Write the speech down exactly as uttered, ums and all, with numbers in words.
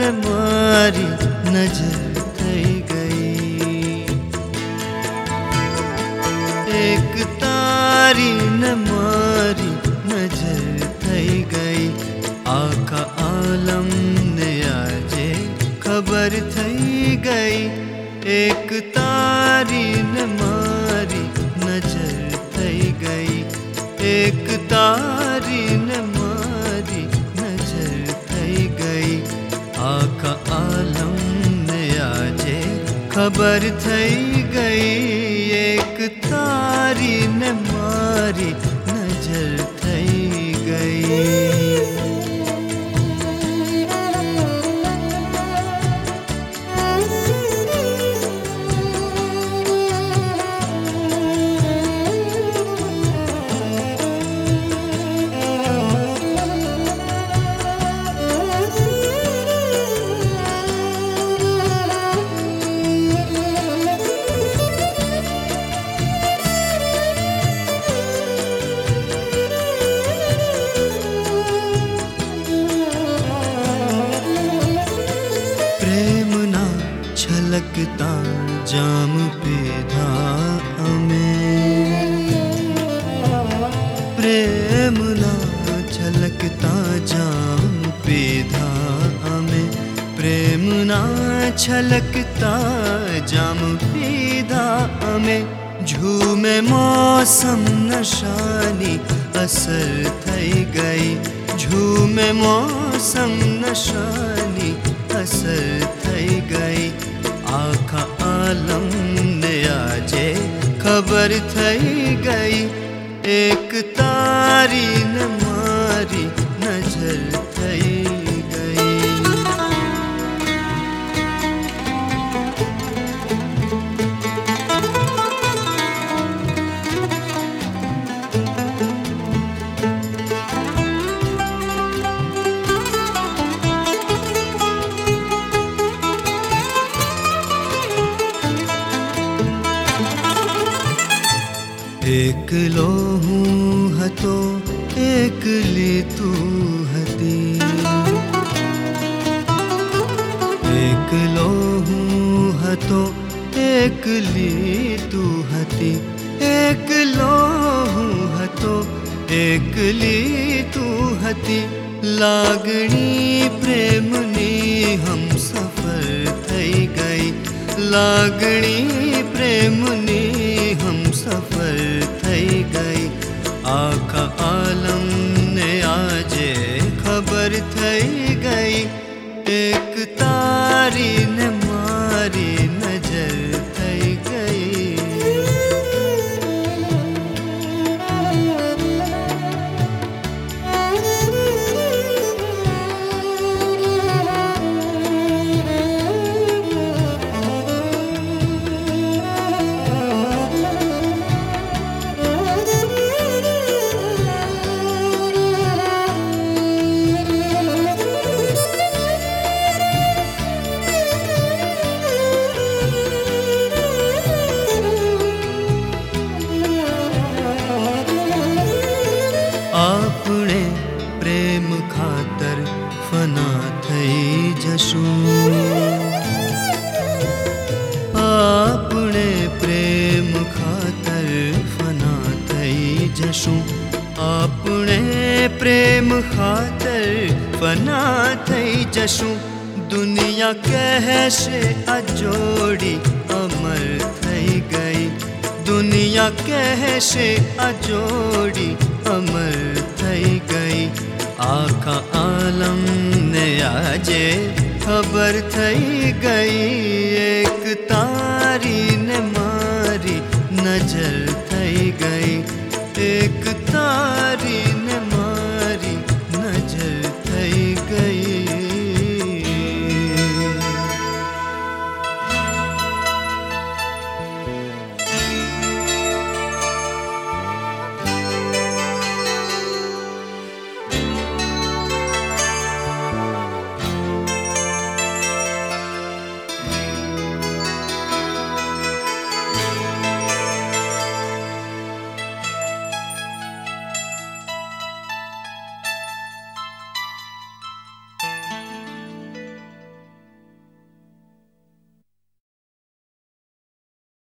ने मारी नजर थई गई। एक तारी ने मारी नजर थई गई। आका आलम ने आजे खबर थई गई। एक तारी ने मारी नजर थई गई। एक तारी ने मारी नजर थई गई। आका आलम ने आजे खबर थई गई। एक तारी ने मारी नजर थई गई। छलकता जाम पे था में। प्रेम ना छलकता जाम पे था में। प्रेम ना छलकता जाम पीधा में। झूमे मौसम नशानी असर थई गई। झूमे मौसम नशानी असर थई गई। आका आलम ने आजे खबर थई गई। एक तारी ने मारी नजर थई गई। एक लो हूँ हतो एक ली तू हती। एक लो हूँ हतो एक ली तू हती। एक लो हूँ हतो एक ली तू हती। लागणी प्रेमनी हम सफर थई गई। लागणी प्रेमनी हम सफर थई गई। आका आलम ने आजे खबर थई गई। एक तारी ने मारी नजर थई गई। आपने प्रेम खातर फना थई जशू। आपने प्रेम खातर फना थई जशू। आपने प्रेम खातर फना थई जशू। दुनिया कहसे अजोड़ी अमर थई गई। दुनिया कहसे अजोड़ी अमर थई गई। आका आलम ने आजे खबर थई गई। एक तारी ने मारी नजर थई गई। एक तारी